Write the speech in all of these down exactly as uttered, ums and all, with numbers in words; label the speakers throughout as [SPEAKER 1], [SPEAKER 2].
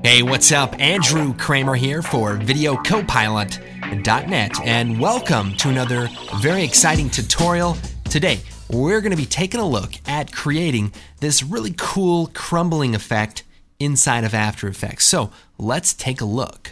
[SPEAKER 1] Hey, what's up? Andrew Kramer here for video copilot dot net, and welcome to another very exciting tutorial. Today, we're going to be taking a look at creating this really cool crumbling effect inside of After Effects. So let's take a look.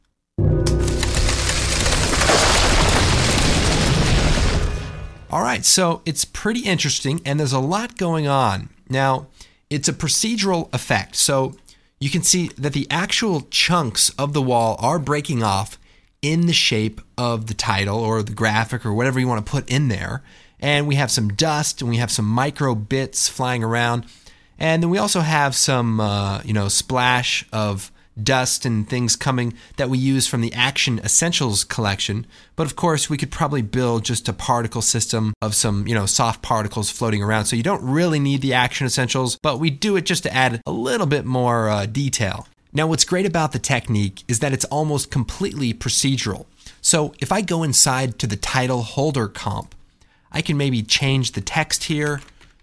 [SPEAKER 1] All right, so it's pretty interesting, and there's a lot going on. Now, it's a procedural effect, so you can see that the actual chunks of the wall are breaking off in the shape of the title or the graphic or whatever you want to put in there. And we have some dust and we have some micro bits flying around. And then we also have some, uh, you know, splash of dust and things coming that we use from the Action Essentials collection. But of course, we could probably build just a particle system of some, you know, soft particles floating around. So you don't really need the Action Essentials, but we do it just to add a little bit more uh, detail. Now, what's great about the technique is that it's almost completely procedural. So if I go inside to the title holder comp, I can maybe change the text here.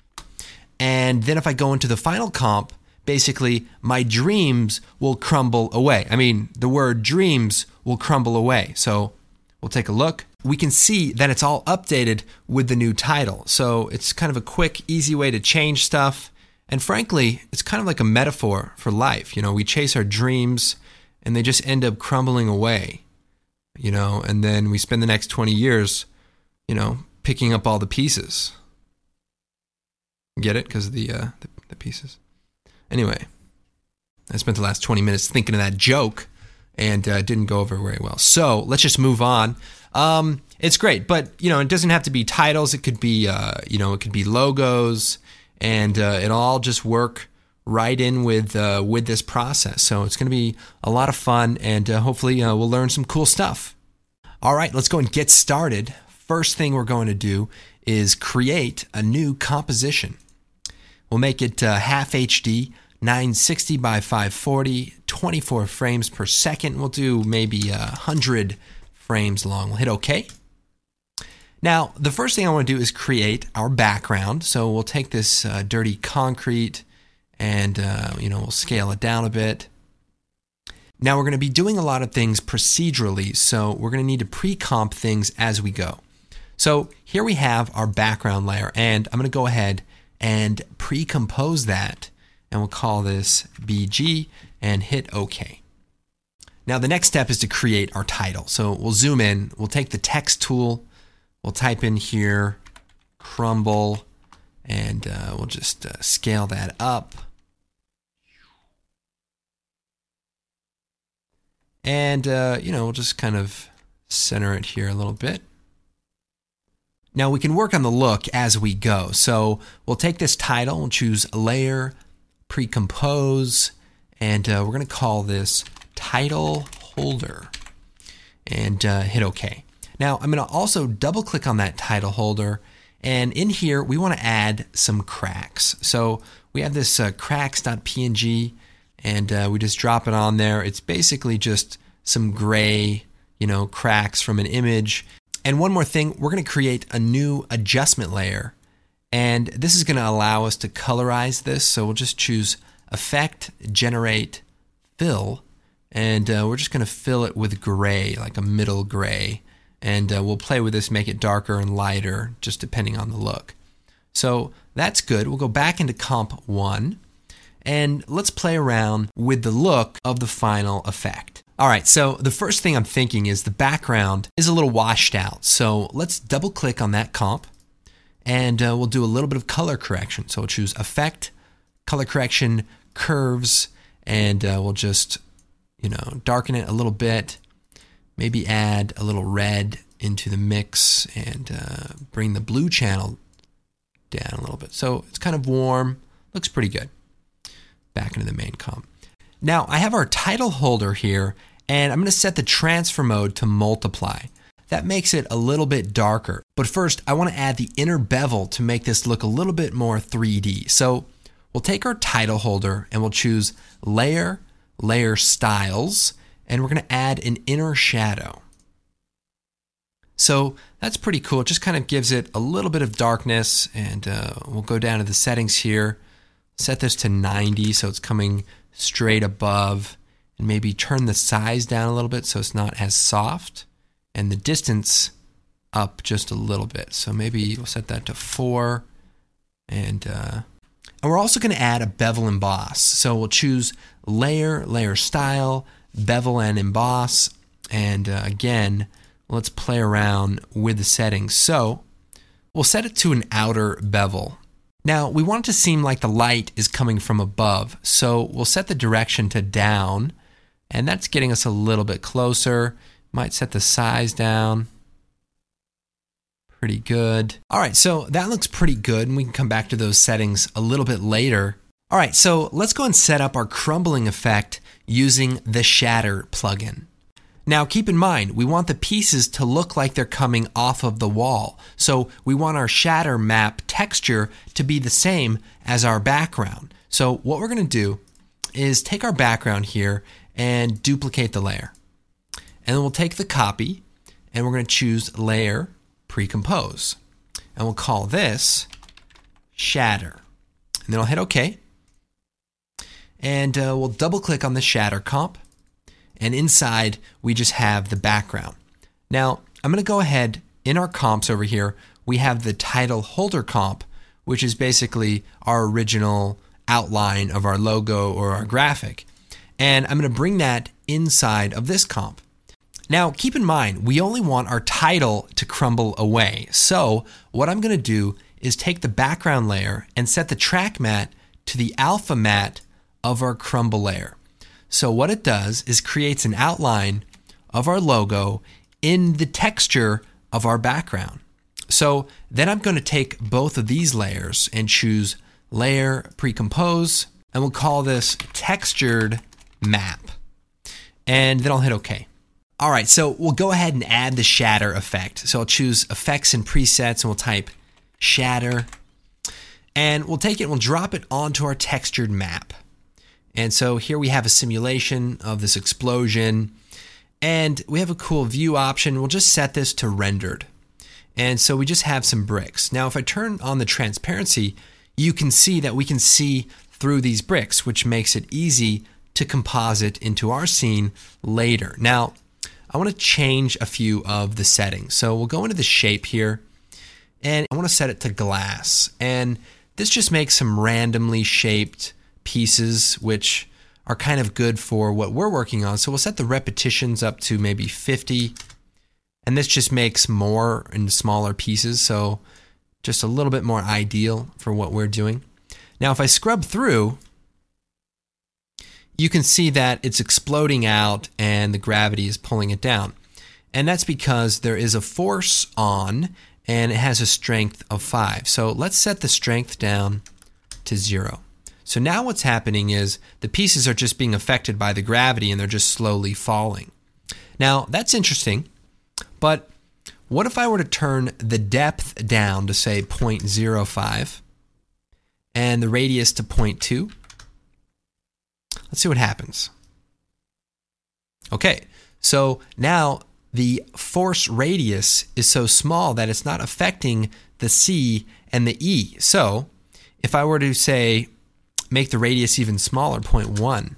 [SPEAKER 1] And then if I go into the final comp, basically, my dreams will crumble away. I mean, the word dreams will crumble away. So we'll take a look. We can see that it's all updated with the new title. So it's kind of a quick, easy way to change stuff. And frankly, it's kind of like a metaphor for life. You know, we chase our dreams and they just end up crumbling away, you know, and then we spend the next twenty years, you know, picking up all the pieces. Get it? Because of the, uh, the, the pieces. Anyway, I spent the last twenty minutes thinking of that joke and uh, didn't go over very well. So let's just move on. Um, it's great, but you know, it doesn't have to be titles. It could be, uh, you know, it could be logos, and uh, it'll all just work right in with uh, with this process. So it's going to be a lot of fun, and uh, hopefully uh, we'll learn some cool stuff. All right, let's go and get started. First thing we're going to do is create a new composition. We'll make it uh, half H D, nine sixty by five forty, twenty-four frames per second. We'll do maybe uh, one hundred frames long. We'll hit OK. Now, the first thing I want to do is create our background. So we'll take this uh, dirty concrete and, uh, you know, we'll scale it down a bit. Now, we're going to be doing a lot of things procedurally, so we're going to need to pre-comp things as we go. So here we have our background layer, and I'm going to go ahead and pre-compose that, and we'll call this B G and hit OK. Now the next step is to create our title. So we'll zoom in, we'll take the text tool, we'll type in here crumble, and uh, we'll just uh, scale that up. And uh, you know, we'll just kind of center it here a little bit. Now we can work on the look as we go. So we'll take this title, we'll choose layer, pre-compose, and uh, we're going to call this title holder and uh, hit OK. Now I'm going to also double click on that title holder, and in here we want to add some cracks. So we have this uh, cracks.png, and uh, we just drop it on there. It's basically just some gray, you know, cracks from an image. And one more thing, we're going to create a new adjustment layer, and this is going to allow us to colorize this. So we'll just choose Effect, Generate, Fill, and uh, we're just going to fill it with gray, like a middle gray, and uh, we'll play with this, make it darker and lighter, just depending on the look. So that's good. We'll go back into Comp one, and let's play around with the look of the final effect. All right, so the first thing I'm thinking is the background is a little washed out. So let's double click on that comp, and uh, we'll do a little bit of color correction. So we'll choose Effect, Color Correction, Curves, and uh, we'll just, you know, darken it a little bit, maybe add a little red into the mix, and uh, bring the blue channel down a little bit. So it's kind of warm, looks pretty good. Back into the main comp. Now I have our title holder here, and I'm going to set the transfer mode to multiply. That makes it a little bit darker. But first, I want to add the inner bevel to make this look a little bit more three D. So we'll take our title holder and we'll choose Layer, Layer Styles, and we're going to add an inner shadow. So that's pretty cool. It just kind of gives it a little bit of darkness, and uh, we'll go down to the settings here. Set this to ninety so it's coming straight above, and maybe turn the size down a little bit so it's not as soft, and the distance up just a little bit. So maybe we'll set that to four, and uh, and we're also going to add a bevel emboss. So we'll choose layer, layer style, bevel and emboss, and uh, again, let's play around with the settings. So we'll set it to an outer bevel. Now, we want it to seem like the light is coming from above, so we'll set the direction to down, and that's getting us a little bit closer. Might set the size down. Pretty good. All right, so that looks pretty good, and we can come back to those settings a little bit later. All right, so let's go and set up our crumbling effect using the Shatter plugin. Now, keep in mind, we want the pieces to look like they're coming off of the wall. So we want our shatter map texture to be the same as our background. So what we're going to do is take our background here and duplicate the layer. And then we'll take the copy and we're going to choose Layer, Pre-Compose. And we'll call this Shatter. And then I'll hit OK. And uh, we'll double click on the Shatter comp. And inside, we just have the background. Now, I'm going to go ahead, in our comps over here, we have the title holder comp, which is basically our original outline of our logo or our graphic. And I'm going to bring that inside of this comp. Now, keep in mind, we only want our title to crumble away. So what I'm going to do is take the background layer and set the track matte to the alpha matte of our crumble layer. So what it does is creates an outline of our logo in the texture of our background. So then I'm going to take both of these layers and choose Layer, Pre-Compose, and we'll call this Textured Map. And then I'll hit OK. All right, so we'll go ahead and add the shatter effect. So I'll choose Effects and Presets, and we'll type Shatter. And we'll take it and we'll drop it onto our textured map. And so here we have a simulation of this explosion, and we have a cool view option. We'll just set this to rendered. And so we just have some bricks. Now, if I turn on the transparency, you can see that we can see through these bricks, which makes it easy to composite into our scene later. Now, I want to change a few of the settings. So we'll go into the shape here, and I want to set it to glass. And this just makes some randomly shaped pieces, which are kind of good for what we're working on. So we'll set the repetitions up to maybe fifty. And this just makes more in smaller pieces. So just a little bit more ideal for what we're doing. Now, if I scrub through, you can see that it's exploding out and the gravity is pulling it down. And that's because there is a force on and it has a strength of five. So let's set the strength down to zero. So now what's happening is the pieces are just being affected by the gravity and they're just slowly falling. Now, that's interesting, but what if I were to turn the depth down to say zero point zero five and the radius to zero point two? Let's see what happens. Okay, so now the force radius is so small that it's not affecting the C and the E. So if I were to say, make the radius even smaller, zero point one,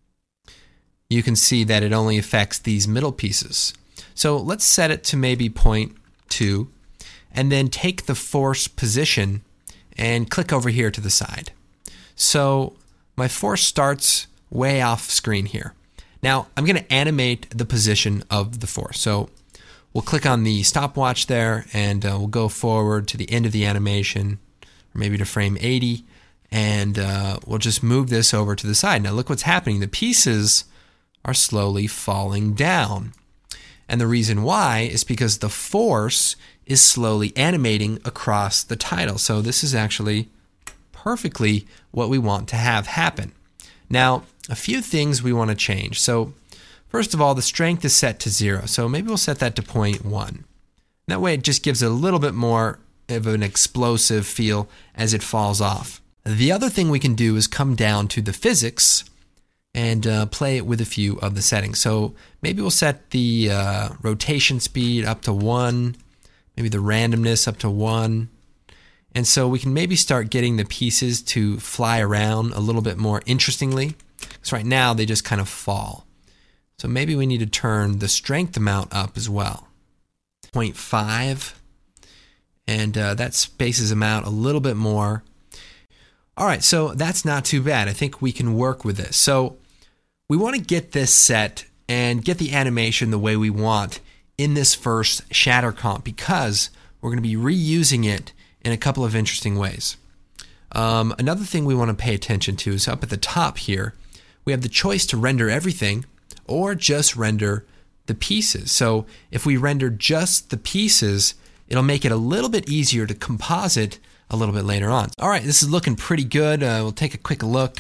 [SPEAKER 1] you can see that it only affects these middle pieces. So let's set it to maybe zero point two, and then take the force position and click over here to the side. So my force starts way off screen here. Now I'm going to animate the position of the force. So we'll click on the stopwatch there, and uh, we'll go forward to the end of the animation, or maybe to frame eighty. And uh, we'll just move this over to the side. Now look what's happening. The pieces are slowly falling down. And the reason why is because the force is slowly animating across the title. So this is actually perfectly what we want to have happen. Now, a few things we want to change. So first of all, the strength is set to zero. So maybe we'll set that to zero point one. That way it just gives it a little bit more of an explosive feel as it falls off. The other thing we can do is come down to the physics and uh, play it with a few of the settings. So maybe we'll set the uh, rotation speed up to one, maybe the randomness up to one. And so we can maybe start getting the pieces to fly around a little bit more interestingly. Because right now they just kind of fall. So maybe we need to turn the strength amount up as well. zero point five. And uh, that spaces them out a little bit more. All right, so that's not too bad. I think we can work with this. So we want to get this set and get the animation the way we want in this first shatter comp, because we're going to be reusing it in a couple of interesting ways. Um, another thing we want to pay attention to is up at the top here, we have the choice to render everything or just render the pieces. So if we render just the pieces, it'll make it a little bit easier to composite a little bit later on. All right, this is looking pretty good. Uh, we'll take a quick look.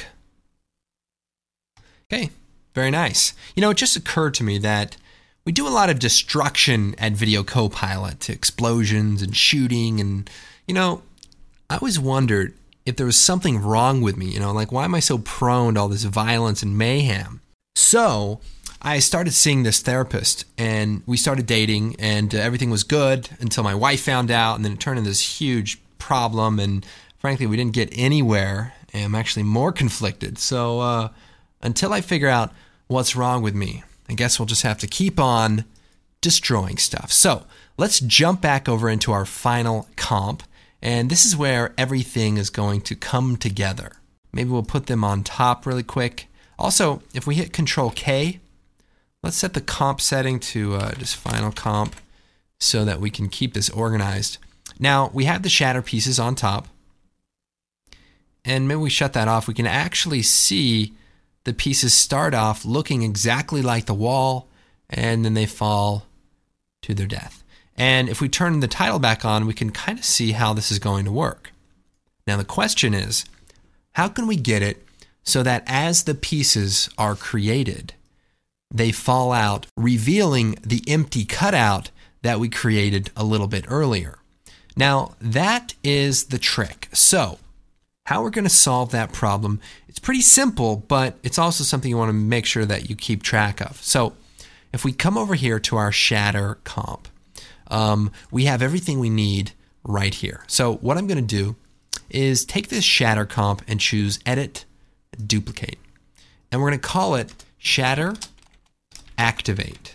[SPEAKER 1] Okay, very nice. You know, it just occurred to me that we do a lot of destruction at Video Copilot, explosions and shooting, and, you know, I always wondered if there was something wrong with me, you know, like why am I so prone to all this violence and mayhem? So I started seeing this therapist, and we started dating, and uh, everything was good until my wife found out, and then it turned into this huge problem, and frankly, we didn't get anywhere, and I'm actually more conflicted. So uh, until I figure out what's wrong with me, I guess we'll just have to keep on destroying stuff. So let's jump back over into our final comp, and this is where everything is going to come together. Maybe we'll put them on top really quick. Also, if we hit Control K, let's set the comp setting to uh, just final comp so that we can keep this organized. Now, we have the shatter pieces on top, and maybe we shut that off. We can actually see the pieces start off looking exactly like the wall, and then they fall to their death. And if we turn the title back on, we can kind of see how this is going to work. Now, the question is, how can we get it so that as the pieces are created, they fall out, revealing the empty cutout that we created a little bit earlier? Now, that is the trick. So, how we're going to solve that problem, it's pretty simple, but it's also something you want to make sure that you keep track of. So, if we come over here to our shatter comp, um, we have everything we need right here. So, what I'm going to do is take this shatter comp and choose Edit, Duplicate. And we're going to call it Shatter Activate.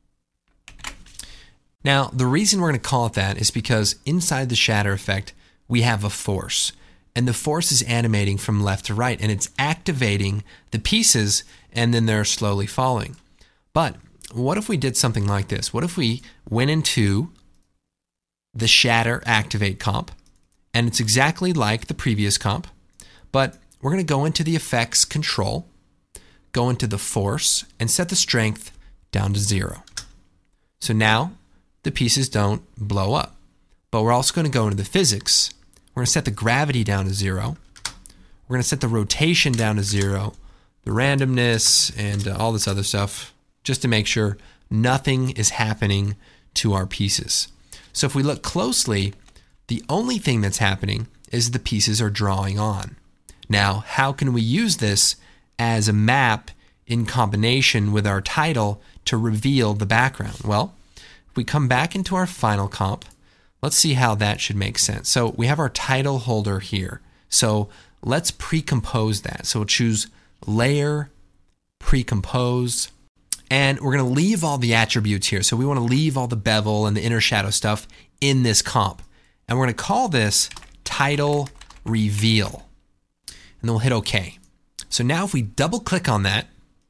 [SPEAKER 1] Now, the reason we're going to call it that is because inside the shatter effect, we have a force. And the force is animating from left to right, and it's activating the pieces, and then they're slowly falling. But what if we did something like this? What if we went into the Shatter Activate comp, and it's exactly like the previous comp, but we're going to go into the Effects Control, go into the Force, and set the Strength down to zero. So now the pieces don't blow up. But we're also going to go into the Physics. We're going to set the gravity down to zero. We're going to set the rotation down to zero, the randomness, and uh, all this other stuff, just to make sure nothing is happening to our pieces. So if we look closely, the only thing that's happening is the pieces are drawing on. Now, how can we use this as a map in combination with our title to reveal the background? Well, if we come back into our final comp, let's see how that should make sense. So we have our title holder here. So let's pre-compose that. So we'll choose Layer, Pre-compose, and we're going to leave all the attributes here. So we want to leave all the bevel and the inner shadow stuff in this comp. And we're going to call this Title Reveal. And then we'll hit OK. So now if we double click on that,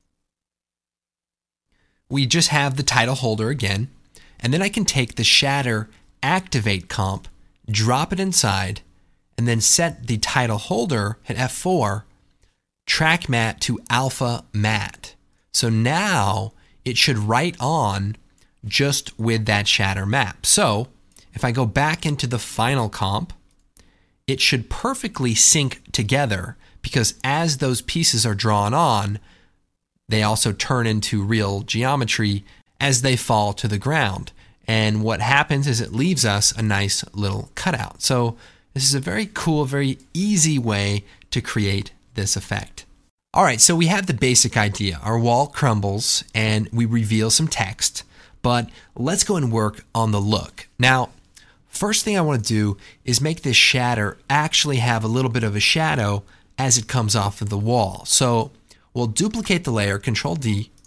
[SPEAKER 1] we just have the title holder again. And then I can take the Shatter Activate comp, drop it inside, and then set the title holder, hit F four, track matte to alpha matte. So now it should write on just with that shatter map. So if I go back into the final comp, it should perfectly sync together, because as those pieces are drawn on, they also turn into real geometry as they fall to the ground. And what happens is it leaves us a nice little cutout. So this is a very cool, very easy way to create this effect. All right, so we have the basic idea. Our wall crumbles and we reveal some text, but let's go and work on the look. Now, first thing I want to do is make this shatter actually have a little bit of a shadow as it comes off of the wall. So we'll duplicate the layer, Control D,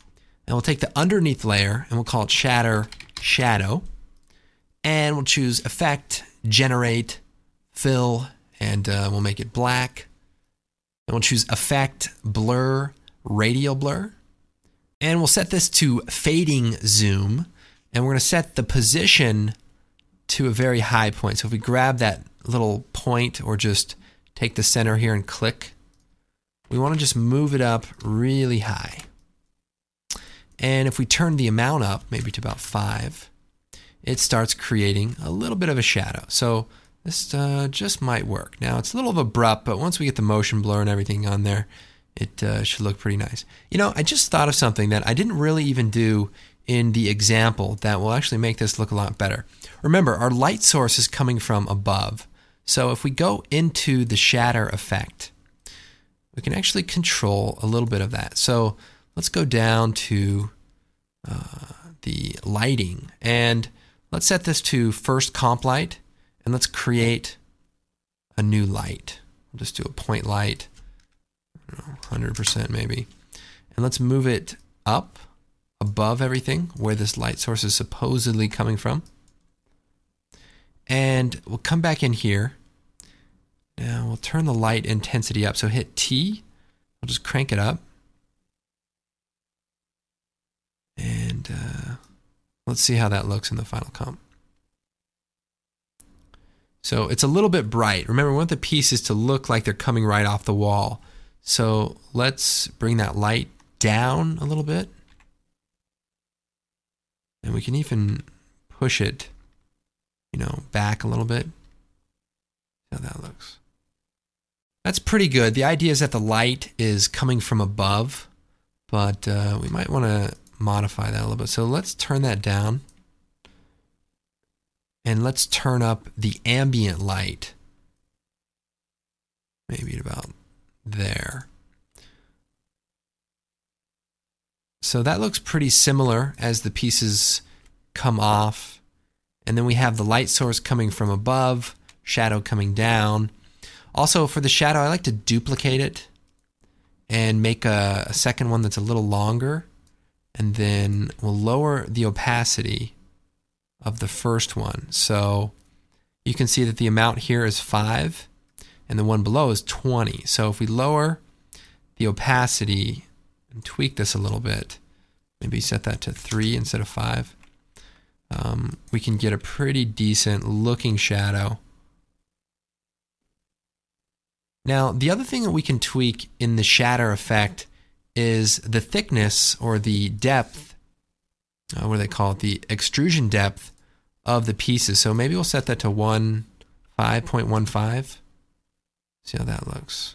[SPEAKER 1] And we'll take the underneath layer and we'll call it shatter shadow. And we'll choose effect, generate, fill, and uh, we'll make it black. And we'll choose effect, blur, radial blur. And we'll set this to fading zoom. And we're going to set the position to a very high point. So if we grab that little point or just take the center here and click, we want to just move it up really high. And if we turn the amount up, maybe to about five, it starts creating a little bit of a shadow. So this uh, just might work. Now it's a little abrupt, but once we get the motion blur and everything on there, it uh, should look pretty nice. You know, I just thought of something that I didn't really even do in the example that will actually make this look a lot better. Remember, our light source is coming from above. So if we go into the shatter effect, we can actually control a little bit of that. So let's go down to uh, the lighting and let's set this to first comp light and let's create a new light. We'll just do a point light, I don't know, one hundred percent maybe. And let's move it up above everything where this light source is supposedly coming from. And we'll come back in here. Now we'll turn the light intensity up. So hit T. We'll just crank it up. And uh, let's see how that looks in the final comp. So it's a little bit bright. Remember, we want the pieces to look like they're coming right off the wall. So let's bring that light down a little bit. And we can even push it, you know, back a little bit. See how that looks. That's pretty good. The idea is that the light is coming from above, but uh, we might want to modify that a little bit. So let's turn that down. And let's turn up the ambient light. Maybe at about there. So that looks pretty similar as the pieces come off. And then we have the light source coming from above, shadow coming down. Also for the shadow, I like to duplicate it and make a, a second one that's a little longer. And then we'll lower the opacity of the first one. So you can see that the amount here is five and the one below is twenty. So if we lower the opacity and tweak this a little bit, maybe set that to three instead of five, um, we can get a pretty decent looking shadow. Now, the other thing that we can tweak in the shatter effect is the thickness or the depth, uh, what do they call it, the extrusion depth of the pieces. So maybe we'll set that to one, five point one five. See how that looks.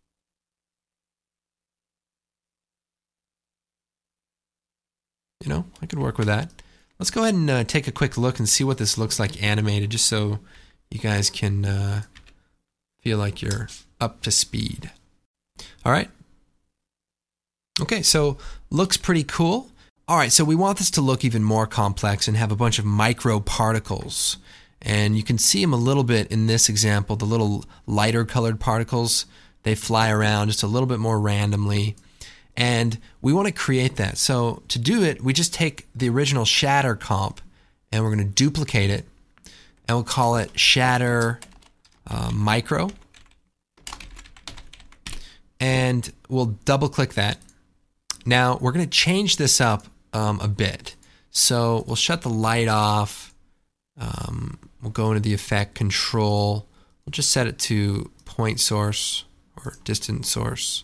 [SPEAKER 1] You know, I could work with that. Let's go ahead and uh, take a quick look and see what this looks like animated, just so you guys can uh, feel like you're up to speed. All right. Okay, so looks pretty cool. All right, so we want this to look even more complex and have a bunch of micro particles. And you can see them a little bit in this example, the little lighter colored particles. They fly around just a little bit more randomly. And we want to create that. So to do it, we just take the original shatter comp and we're going to duplicate it. And we'll call it shatter uh, micro. And we'll double click that. Now we're going to change this up um, a bit. So we'll shut the light off. Um, we'll go into the effect control. We'll just set it to point source or distant source.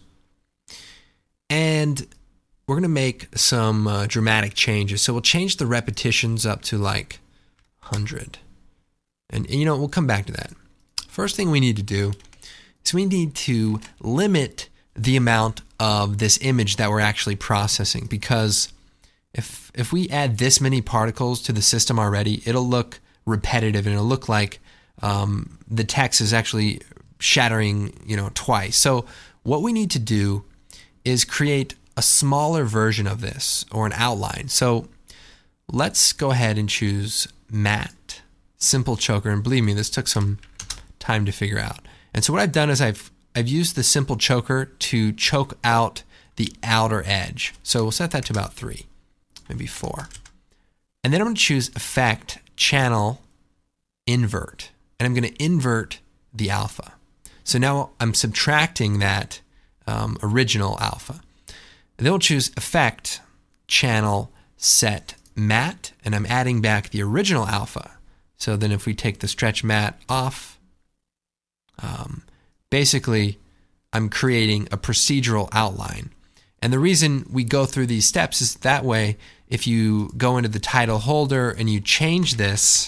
[SPEAKER 1] And we're going to make some uh, dramatic changes. So we'll change the repetitions up to like one hundred. And, and you know, we'll come back to that. First thing we need to do is we need to limit the amount of this image that we're actually processing, because if if we add this many particles to the system already, it'll look repetitive and it'll look like um, the text is actually shattering, you know, twice. So what we need to do is create a smaller version of this or an outline. So let's go ahead and choose matte simple choker, and believe me, this took some time to figure out. And so what I've done is I've I've used the simple choker to choke out the outer edge. So we'll set that to about three. maybe four. And then I'm going to choose Effect, Channel, Invert. And I'm going to invert the alpha. So now I'm subtracting that um, original alpha. And then we'll choose Effect, Channel, Set, Matte, and I'm adding back the original alpha. So then if we take the stretch matte off, um, basically I'm creating a procedural outline. And the reason we go through these steps is that way, if you go into the title holder and you change this,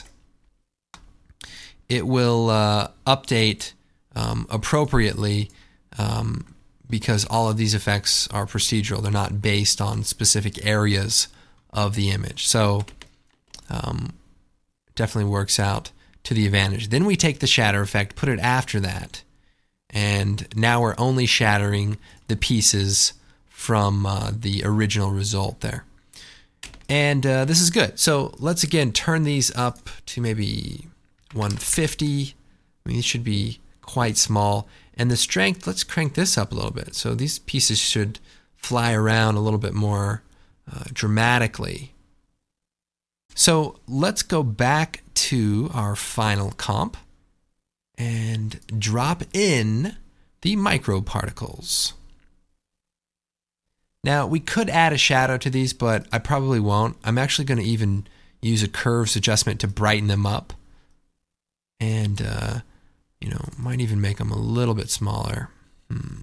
[SPEAKER 1] it will uh, update um, appropriately um, because all of these effects are procedural. They're not based on specific areas of the image. So um, definitely works out to the advantage. Then we take the shatter effect, put it after that, and now we're only shattering the pieces from uh, the original result there. And uh, this is good. So let's again turn these up to maybe one fifty. I mean, these should be quite small. And the strength, let's crank this up a little bit. So these pieces should fly around a little bit more uh, dramatically. So let's go back to our final comp and drop in the microparticles. Now, we could add a shadow to these, but I probably won't. I'm actually going to even use a curves adjustment to brighten them up. And, uh, you know, might even make them a little bit smaller. Hmm.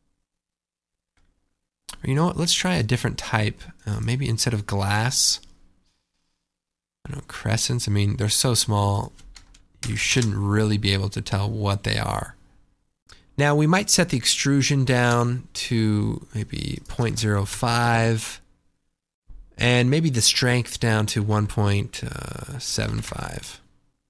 [SPEAKER 1] Or you know what? Let's try a different type. Uh, maybe instead of glass, I don't know, crescents. I mean, they're so small, you shouldn't really be able to tell what they are. Now, we might set the extrusion down to maybe zero point zero five and maybe the strength down to one point seven five.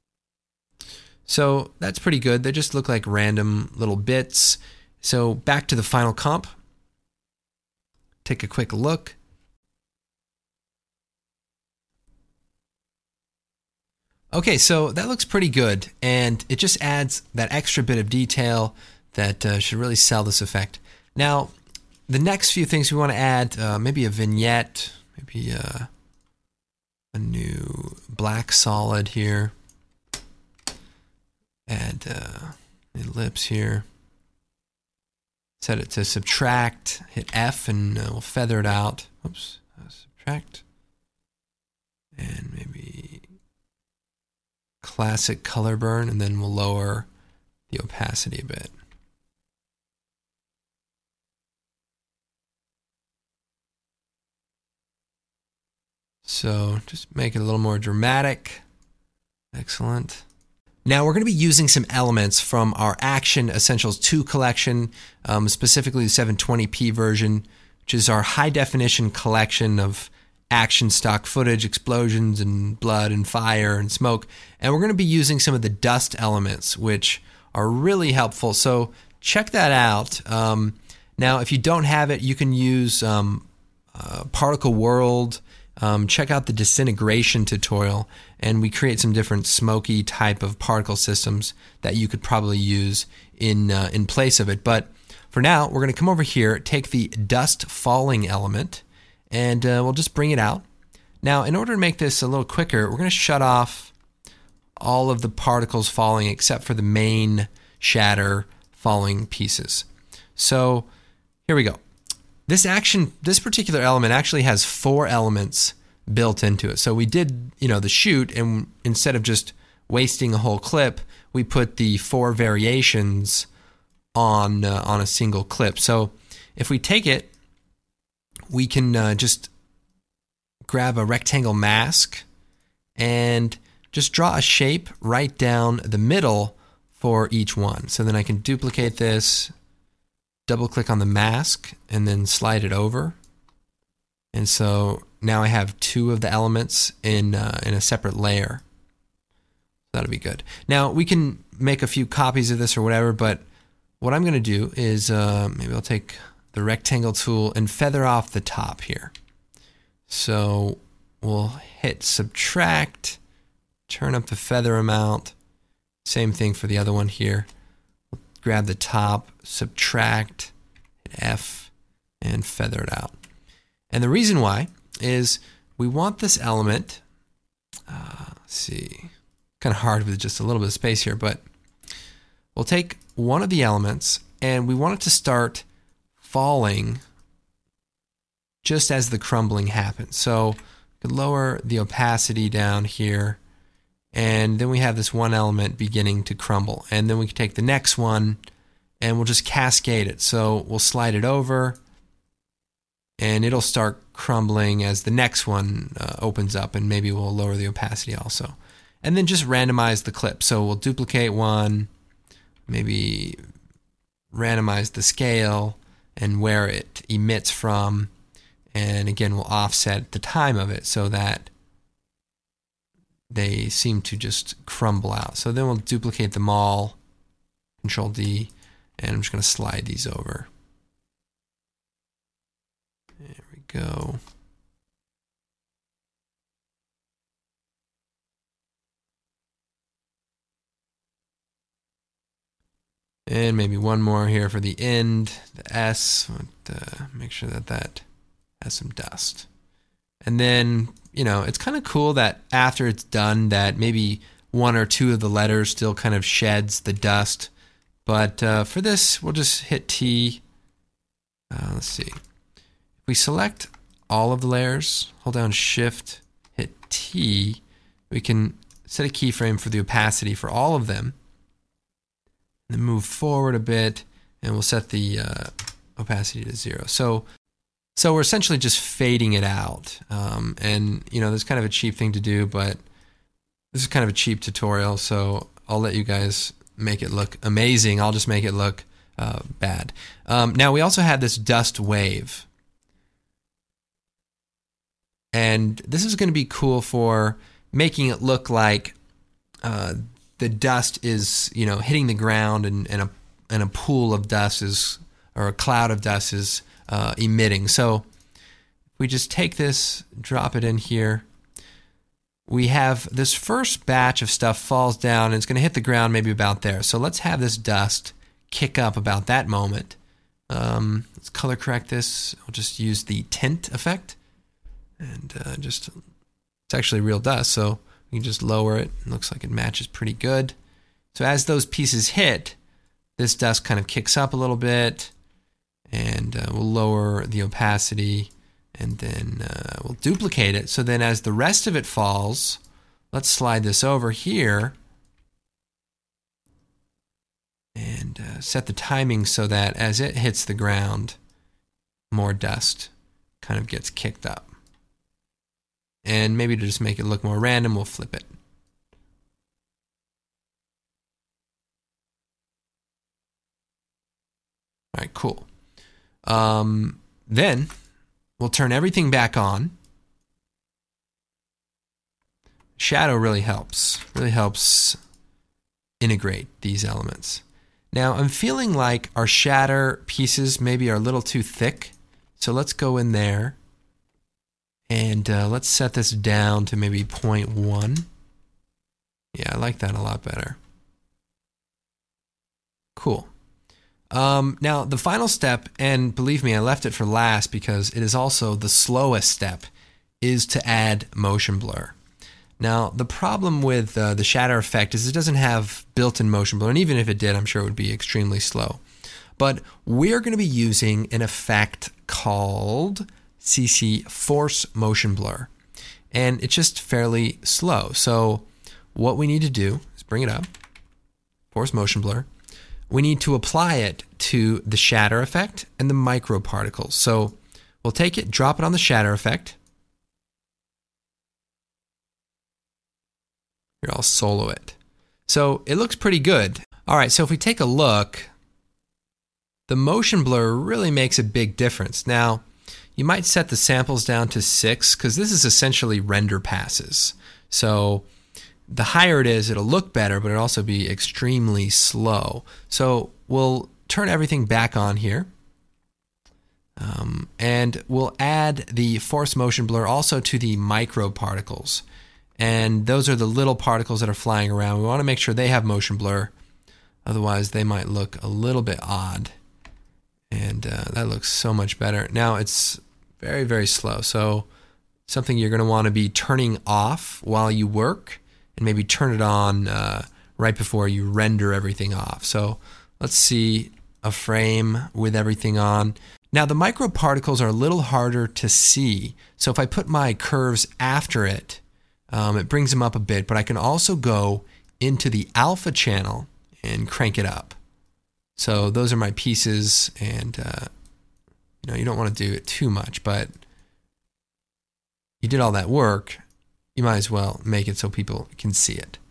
[SPEAKER 1] So that's pretty good. They just look like random little bits. So back to the final comp. Take a quick look. Okay, so that looks pretty good, and it just adds that extra bit of detail that uh, should really sell this effect. Now, the next few things we want to add, uh, maybe a vignette, maybe uh, a new black solid here. Add uh, ellipse here. Set it to subtract, hit F, and uh, we'll feather it out. Oops, uh, subtract. And maybe classic color burn, and then we'll lower the opacity a bit. So just make it a little more dramatic. Excellent. Now we're going to be using some elements from our Action Essentials two collection, um, specifically the seven twenty p version, which is our high definition collection of action stock footage, explosions and blood and fire and smoke. And we're going to be using some of the dust elements, which are really helpful. So check that out. Um, now, if you don't have it, you can use um, uh, Particle World. Um, check out the disintegration tutorial, and we create some different smoky type of particle systems that you could probably use in uh, in place of it. But for now, we're going to come over here, take the dust falling element, and uh, we'll just bring it out. Now, in order to make this a little quicker, we're going to shut off all of the particles falling except for the main shatter falling pieces. So here we go. This action, this particular element actually has four elements built into it. So we did, you know, the shoot, and instead of just wasting a whole clip, we put the four variations on uh, on a single clip. So if we take it, we can uh, just grab a rectangle mask and just draw a shape right down the middle for each one. So then I can duplicate this, double click on the mask, and then slide it over. And so now I have two of the elements in uh, in a separate layer. That'll be good. Now we can make a few copies of this or whatever, but what I'm going to do is uh, maybe I'll take the rectangle tool and feather off the top here. So we'll hit subtract, turn up the feather amount. Same thing for the other one here. Grab the top, subtract, hit F, and feather it out. And the reason why is we want this element, uh, let's see, kind of hard with just a little bit of space here, but we'll take one of the elements and we want it to start falling just as the crumbling happens. So we could lower the opacity down here, and then we have this one element beginning to crumble. And then we can take the next one and we'll just cascade it. So we'll slide it over and it'll start crumbling as the next one uh, opens up, and maybe we'll lower the opacity also. And then just randomize the clip. So we'll duplicate one, maybe randomize the scale and where it emits from. And again, we'll offset the time of it so that they seem to just crumble out. So then we'll duplicate them all, Control D, and I'm just going to slide these over. There we go. And maybe one more here for the end, the S. Uh, make sure that that has some dust. And then, you know, it's kind of cool that after it's done that maybe one or two of the letters still kind of sheds the dust. But uh, for this, we'll just hit T. Uh, let's see. If we select all of the layers, hold down Shift, hit T, we can set a keyframe for the opacity for all of them. Then move forward a bit, and we'll set the uh, opacity to zero. So, so we're essentially just fading it out. Um, and you know, that's kind of a cheap thing to do, but this is kind of a cheap tutorial, so I'll let you guys make it look amazing. I'll just make it look uh, bad. Um, now we also have this dust wave, and this is going to be cool for making it look like uh, the dust is, you know, hitting the ground, and, and a and a pool of dust is, or a cloud of dust is uh, emitting. So if we just take this, drop it in here, we have this first batch of stuff falls down and it's going to hit the ground maybe about there. So let's have this dust kick up about that moment. Um, let's color correct this. I'll just use the tint effect, and uh, just it's actually real dust, so we can just lower it. It looks like it matches pretty good. So as those pieces hit, this dust kind of kicks up a little bit, and uh, we'll lower the opacity, and then uh, we'll duplicate it. So then as the rest of it falls, let's slide this over here and uh, set the timing so that as it hits the ground, more dust kind of gets kicked up. And maybe to just make it look more random, we'll flip it. All right, cool. Um, then we'll turn everything back on. Shadow really helps, really helps integrate these elements. Now I'm feeling like our shatter pieces maybe are a little too thick. So let's go in there and uh, let's set this down to maybe zero point one. Yeah, I like that a lot better. Cool. Um, now the final step, and believe me, I left it for last because it is also the slowest step, is to add motion blur. Now the problem with uh, the shatter effect is it doesn't have built-in motion blur, and even if it did, I'm sure it would be extremely slow. But we're going to be using an effect called C C Force Motion Blur, and it's just fairly slow. So what we need to do is bring it up, Force Motion Blur. We need to apply it to the shatter effect and the microparticles. So we'll take it, drop it on the shatter effect. Here, I'll solo it. So it looks pretty good. All right, so if we take a look, the motion blur really makes a big difference. Now, you might set the samples down to six because this is essentially render passes. So the higher it is, it'll look better, but it'll also be extremely slow. So we'll turn everything back on here. Um, and we'll add the force motion blur also to the microparticles. And those are the little particles that are flying around. We want to make sure they have motion blur. Otherwise, they might look a little bit odd. And uh, that looks so much better. Now, it's very, very slow. So something you're going to want to be turning off while you work, and maybe turn it on uh, right before you render everything off. So let's see a frame with everything on. Now the microparticles are a little harder to see, so if I put my curves after it, um, it brings them up a bit, but I can also go into the alpha channel and crank it up. So those are my pieces, and uh, you know, you don't want to do it too much, but you did all that work, you might as well make it so people can see it.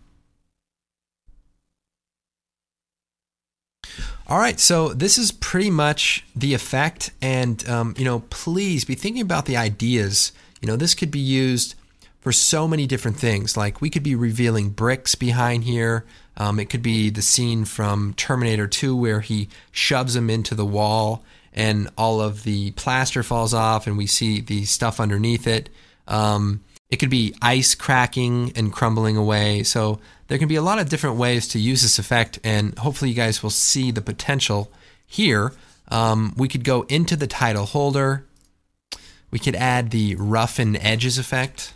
[SPEAKER 1] All right, so this is pretty much the effect, and um, you know, please be thinking about the ideas. You know, this could be used for so many different things. Like we could be revealing bricks behind here. Um, it could be the scene from Terminator two where he shoves them into the wall and all of the plaster falls off and we see the stuff underneath it. Um, it could be ice cracking and crumbling away. So there can be a lot of different ways to use this effect, and hopefully you guys will see the potential here. Um, we could go into the title holder. We could add the roughen edges effect.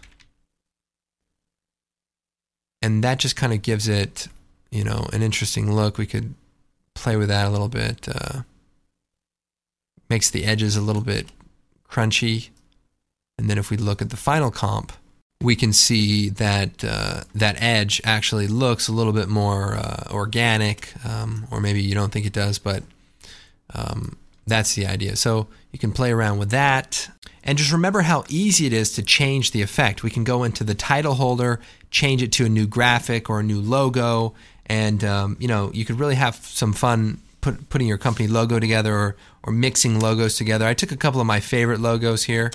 [SPEAKER 1] And that just kind of gives it, you know, an interesting look. We could play with that a little bit. Uh, makes the edges a little bit crunchy. And then if we look at the final comp, we can see that uh, that edge actually looks a little bit more uh, organic, um, or maybe you don't think it does, but um, that's the idea. So you can play around with that. And just remember how easy it is to change the effect. We can go into the title holder, change it to a new graphic or a new logo, and um, you know, you could really have some fun put, putting your company logo together, or, or mixing logos together. I took a couple of my favorite logos here.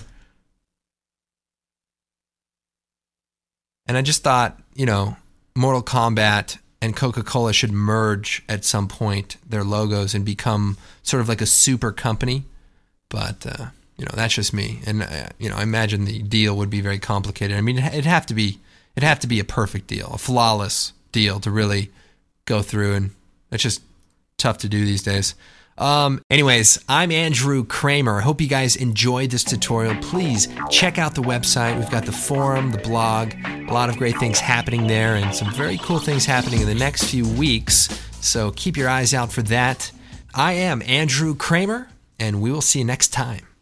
[SPEAKER 1] And I just thought, you know, Mortal Kombat and Coca-Cola should merge at some point their logos and become sort of like a super company. But, uh, you know, that's just me. And, uh, you know, I imagine the deal would be very complicated. I mean, it'd have to be, it'd have to be a perfect deal, a flawless deal to really go through. And it's just tough to do these days. Um, anyways, I'm Andrew Kramer. I hope you guys enjoyed this tutorial. Please check out the website. We've got the forum, the blog, a lot of great things happening there, and some very cool things happening in the next few weeks. So keep your eyes out for that. I am Andrew Kramer, and we will see you next time.